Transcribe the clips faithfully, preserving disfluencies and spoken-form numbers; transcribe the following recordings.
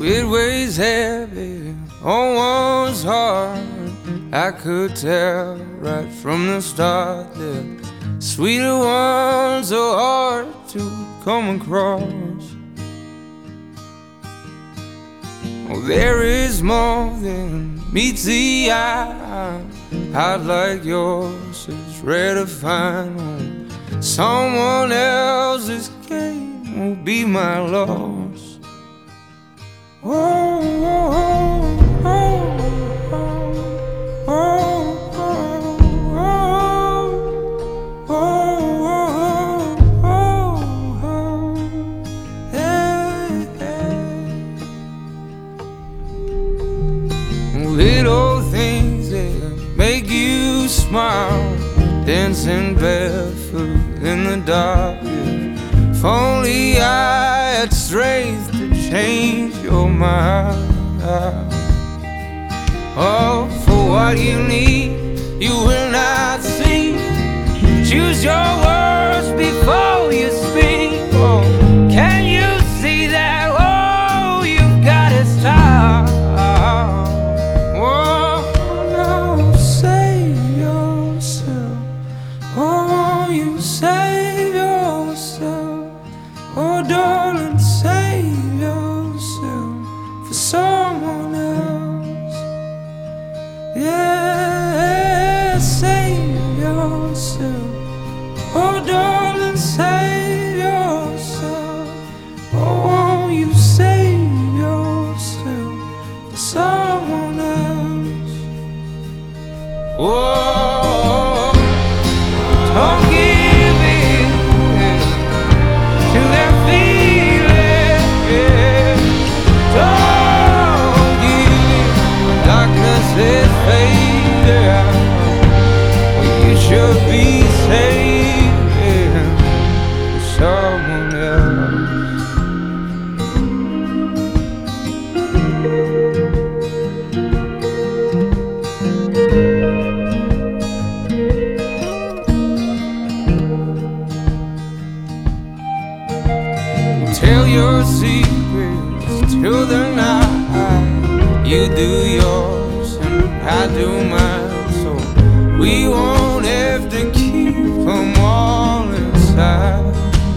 it weighs heavy on one's heart. I could tell right from the start that sweeter ones are hard to come across. Oh, there is more than meets the eye. Heart like yours is rare to find. Oh, someone else's gain will be my loss. Oh, oh, oh, oh, oh, oh, oh, oh, oh, oh, hey, hey. Little things that make you smile, dancing barefoot in the dark. If only I had strength to change your mind. Oh, for what you need, you will not see. Choose your words before you speak. Oh, can you see that? Oh, you've got to stop. Oh, no, save yourself. Oh, you save yourself. Oh, darling, save yourself for someone else. Yeah, save yourself. Oh, darling, save yourself. Oh, won't you save yourself for someone else? Whoa, don't give in to that feeling. Yeah. Don't give in. Darkness is fading out. Well, you should be saving someone else. Tell your secrets till the night. You do yours and I do mine, so we won't have to keep them all inside.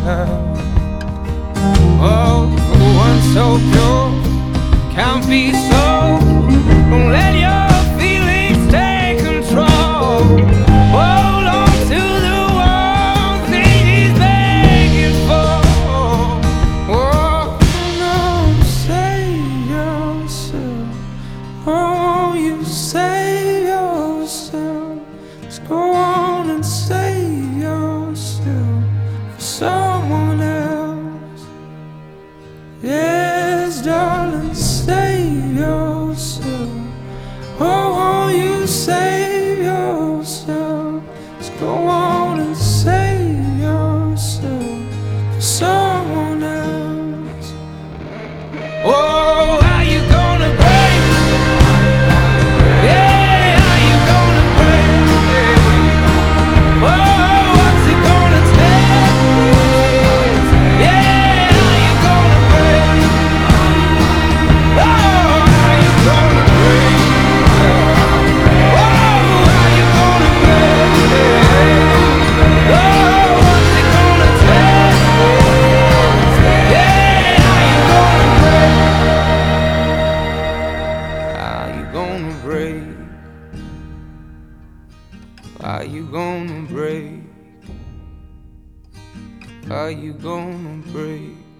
Oh, for one so pure can't be so. Don't let your feelings take control. Hold on to the one thing he's begging for. Oh, no, save yourself. Oh, you save yourself. Just go on and save yourself for someone else. Yes, darling, save yourself. Oh, you save yourself. Just go on and save yourself for someone else. Oh, how you gonna break? Yeah, how you gonna break? Oh, what's it gonna take? Yeah, how you gonna break? Oh, how you gonna break? Oh, how you gonna break? Oh, what's it gonna take? Yeah, how you gonna break? How you gonna break? Are you gonna break? Are you gonna break?